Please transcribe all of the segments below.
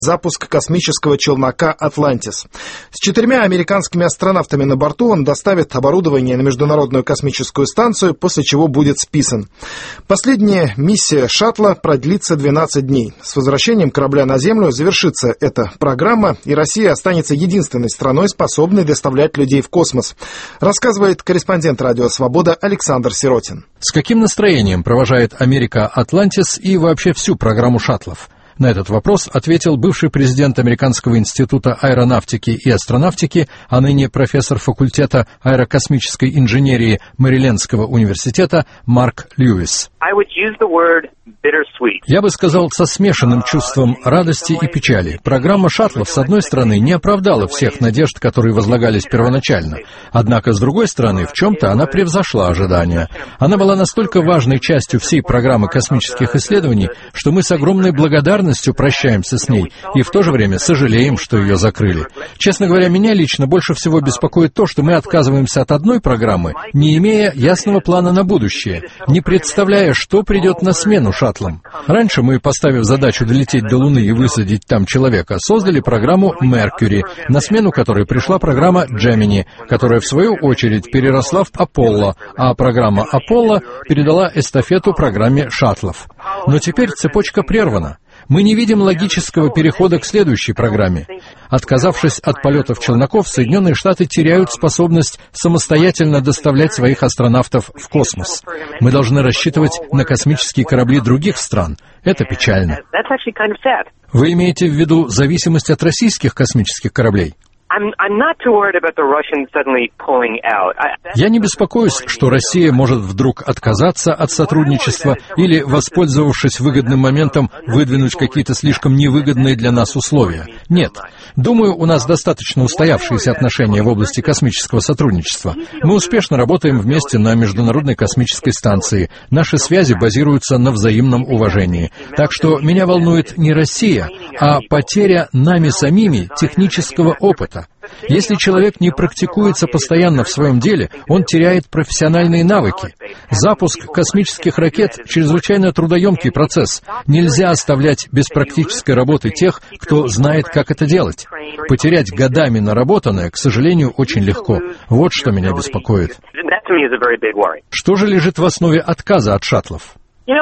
запуск космического челнока «Атлантис». С 4 американскими астронавтами на борту он доставит оборудование на Международную космическую станцию, после чего будет списан. Последняя миссия шаттла продлится 12 дней. С возвращением корабля на Землю завершится эта программа, и Россия останется единственной страной, способной доставлять людей в космос, рассказывает корреспондент «Радио Свобода» Александр Сиротин. С каким настроением провожает Америка «Атлантис» и вообще всю программу шаттлов? На этот вопрос ответил бывший президент Американского института аэронавтики и астронавтики, а ныне профессор факультета аэрокосмической инженерии Мэрилендского университета Марк Льюис. Я бы сказал, со смешанным чувством радости и печали. Программа шаттлов, с одной стороны, не оправдала всех надежд, которые возлагались первоначально. Однако, с другой стороны, в чем-то она превзошла ожидания. Она была настолько важной частью всей программы космических исследований, что мы с огромной благодарностью прощаемся с ней и в то же время сожалеем, что ее закрыли. Честно говоря, меня лично больше всего беспокоит то, что мы отказываемся от одной программы, не имея ясного плана на будущее, не представляя, что придет на смену шаттлам. Раньше мы, поставив задачу долететь до Луны и высадить там человека, создали программу Mercury, на смену которой пришла программа Gemini, которая в свою очередь переросла в Apollo, а программа Apollo передала эстафету программе шаттлов. Но теперь цепочка прервана. Мы не видим логического перехода к следующей программе. Отказавшись от полетов челноков, Соединенные Штаты теряют способность самостоятельно доставлять своих астронавтов в космос. Мы должны рассчитывать на космические корабли других стран. Это печально. Вы имеете в виду зависимость от российских космических кораблей? Я не беспокоюсь, что Россия может вдруг отказаться от сотрудничества или, воспользовавшись выгодным моментом, выдвинуть какие-то слишком невыгодные для нас условия. Нет. Думаю, у нас достаточно устоявшиеся отношения в области космического сотрудничества. Мы успешно работаем вместе на Международной космической станции. Наши связи базируются на взаимном уважении. Так что меня волнует не Россия, а потеря нами самими технического опыта. Если человек не практикуется постоянно в своем деле, он теряет профессиональные навыки. Запуск космических ракет – чрезвычайно трудоемкий процесс. Нельзя оставлять без практической работы тех, кто знает, как это делать. Потерять годами наработанное, к сожалению, очень легко. Вот что меня беспокоит. Что же лежит в основе отказа от шаттлов?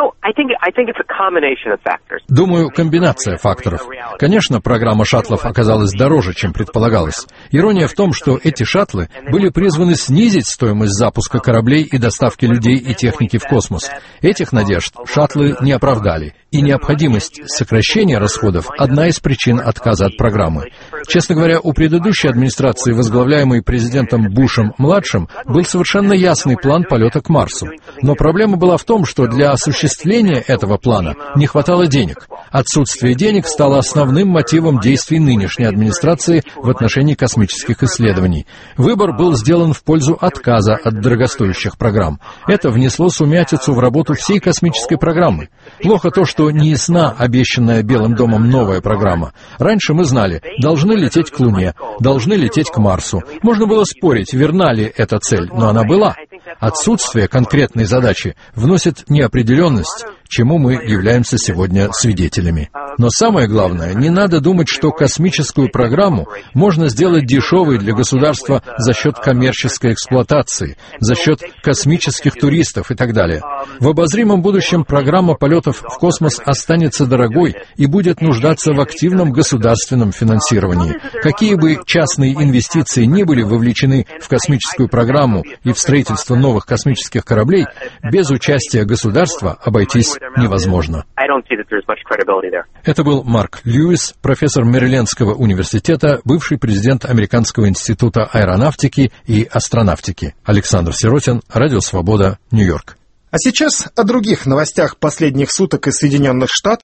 Думаю, комбинация факторов. Конечно, программа шаттлов оказалась дороже, чем предполагалось. Ирония в том, что эти шаттлы были призваны снизить стоимость запуска кораблей и доставки людей и техники в космос. Этих надежд шаттлы не оправдали. И необходимость сокращения расходов – одна из причин отказа от программы. Честно говоря, у предыдущей администрации, возглавляемой президентом Бушем-младшим, был совершенно ясный план полета к Марсу. Но проблема была в том, что для осуществления этого плана не хватало денег. Отсутствие денег стало основным мотивом действий нынешней администрации в отношении космических исследований. Выбор был сделан в пользу отказа от дорогостоящих программ. Это внесло сумятицу в работу всей космической программы. Плохо то, что не ясна обещанная Белым домом новая программа. Раньше мы знали, должны лететь к Луне, должны лететь к Марсу. Можно было спорить, верна ли эта цель, но она была. Отсутствие конкретной задачи вносит неопределенность, чему мы являемся сегодня свидетелями. Но самое главное, не надо думать, что космическую программу можно сделать дешевой для государства за счет коммерческой эксплуатации, за счет космических туристов и так далее. В обозримом будущем программа полетов в космос останется дорогой и будет нуждаться в активном государственном финансировании. Какие бы частные инвестиции ни были вовлечены в космическую программу и в строительство новых космических кораблей, без участия государства обойтись невозможно. Это был Марк Льюис, профессор Мэрилендского университета, бывший президент Американского института аэронавтики и астронавтики. Александр Сиротин, Радио Свобода, Нью-Йорк. А сейчас о других новостях последних суток из Соединенных Штатов.